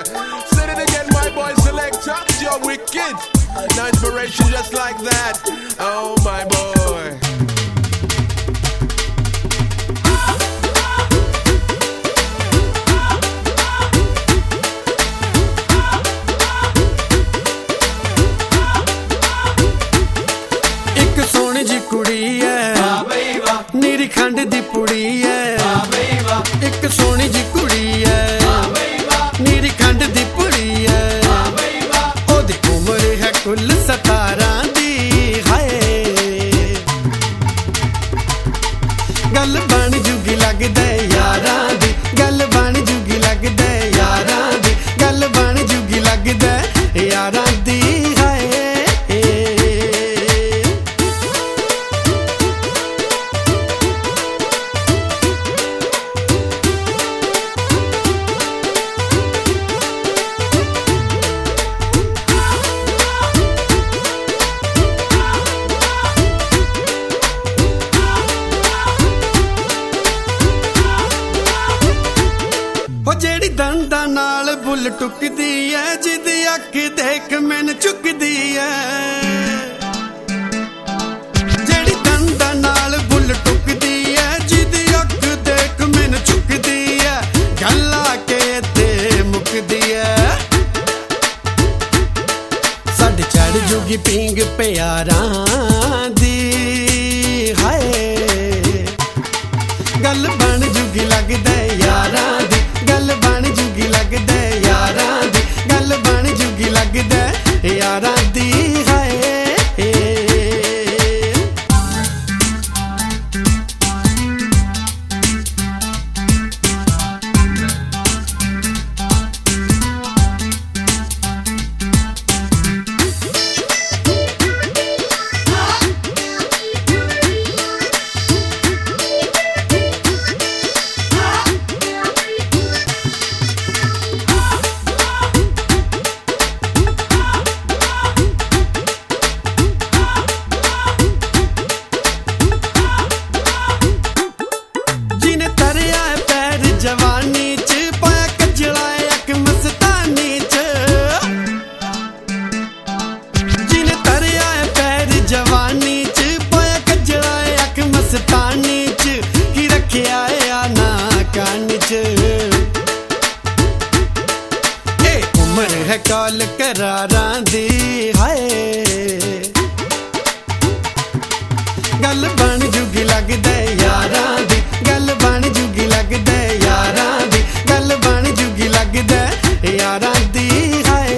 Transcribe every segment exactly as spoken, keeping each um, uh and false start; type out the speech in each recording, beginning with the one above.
Say it again, my boy selector. You're wicked. No inspiration just like that. Oh my boy. ਇੱਕ ਸੋਹਣੀ ਜੀ ਕੁੜੀ ਐ ਵਾਹ ਬਈ ਵਾਹ ਨੀਰੀ ਖੰਡ ਦੀ ਪੁੜੀ ਐ ਵਾਹ ਬਈ ਵਾਹ ਇੱਕ ਸੋਹਣੀ ਜੀ ਕੁੜੀ ਐ ਵਾਹ ਬਈ ਵਾਹ ਨੀਰੀ ਖੰਡ ਦੀ ਪੁੜੀ ਐ ਵਾਹ ਬਈ ਵਾਹ ਉਹਦੀ ਉਮਰ ਹੈ ਕੁੱਲ ਸਤਾਰਾਂ ਦੀ ਹਾਏ ਗੱਲ ਬਣ ਜੂਗੀ ਲੱਗਦਾ ਯਾਰਾਂ ਦੀ ਗੱਲ ਬਣ ਜੂਗੀ ਲੱਗਦਾ ਯਾਰਾਂ ਦੀ ਗੱਲ ਬਣ ਜੂਗੀ ਲੱਗਦਾ ਯਾਰਾਂ ਦੀ ਜਿਹੜੀ ਦੰਦਾਂ ਨਾਲ ਬੁੱਲ ਟੁੱਕਦੀ ਐ ਜਿਹਦੀ ਅੱਖ ਦੇਖ ਮੈਨੂੰ ਚੁੱਕਦੀ ਐ ਜਿਹੜੀ ਦੰਦਾਂ ਨਾਲ ਬੁੱਲ ਟੁੱਕਦੀ ਐ ਜਿਹਦੀ ਅੱਖ ਦੇਖ ਮੈਨੂੰ ਚੁੱਕਦੀ ਐ ਗੱਲਾਂ ਕੇ ਤੇ ਮੁੱਕਦੀ ਐ ਸਾਡੇ ਚੜ ਜੂਗੀ ਪੀਂਗ ਪਿਆਰਾਂ ਦੀ ਹਾਏ ਗੱਲ ਬਣ ਜੂਗੀ ਲੱਗਦਾ ਯਾਰਾਂ ਦੀ ਗੱਲ ਬਣ ਜੂਗੀ ਲੱਗਦਾ ਯਾਰਾਂ ਦੀ ਗੱਲ ਬਣ ਜੂਗੀ ਲੱਗਦਾ ਯਾਰਾਂ ਦੀ ਹਾਏ ਜਵਾਨੀ ਚ ਪਾਇਆ ਕੱਜਲਾ ਇੱਕ ਮਸਤਾਨੀ ਚ ਜਿਹਨੇ ਤਰਿਆ ਪੈਰ ਜਵਾਨੀ ਚ ਪਾਇਆ ਕੱਜਲਾ ਇੱਕ ਮਸਤਾਨੀ ਚ ਕੀ ਰੱਖਿਆ ਆ ਨਾ ਕੰਨ ਚ ਇਹ ਉਮਰ ਹੈ ਕਾਲ ਕਰਾਰਾਂ ਦੀ ਹਾਏ ਗੱਲ ਬਣ ਜੂਗੀ ਲੱਗਦਾ ਯਾਰਾਂ ਦੀ ਗੱਲ ਬਣ ਜੂਗੀ ਲੱਗਦਾ ਯਾਰਾਂ ਦੀ ਗੱਲ ਬਣ ਜੂਗੀ ਲੱਗਦਾ ਯਾਰਾਂ ਦੀ ਹਾਏ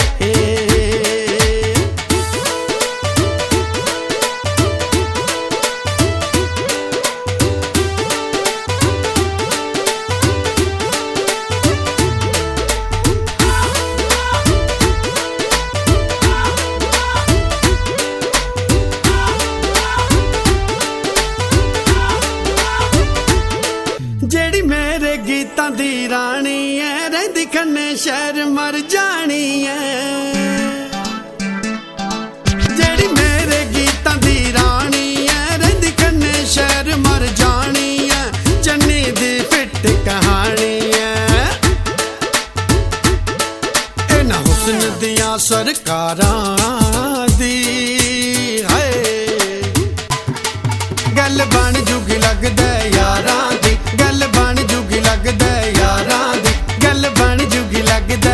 ਜਿਹੜੀ ਮੇਰੇ ਗੀਤਾਂ ਦੀ ਰਾਣੀ ਐ ਰਹਿੰਦੀ ਖੰਨੇ ਸ਼ਹਿਰ ਮਰ ਜਾਣੀ ਐ ਜਿਹੜੀ ਮੇਰੇ ਗੀਤਾਂ ਦੀ ਰਾਣੀ ਐ ਰਹਿੰਦੀ ਖੰਨੇ ਸ਼ਹਿਰ ਮਰ ਜਾਣੀ ਐ ਚੰਨੀ ਦੀ ਫਿੱਟ ਕਹਾਣੀ ਐ ਇਹਨਾਂ ਹੁਸਨ ਦੀਆਂ ਸਰਕਾਰਾਂ ਦੀ ਹਾਏ ਗੱਲ ਬਣ ਜੂਗੀ ਲੱਗਦਾ ਯਾਰਾਂ ਦੀ ਗੱਲ ਬਣ ਜੂਗੀ ਲੱਗਦਾ ਯਾਰਾਂ ਦੀ ਗੱਲ ਬਣ ਜੂਗੀ ਲੱਗਦਾ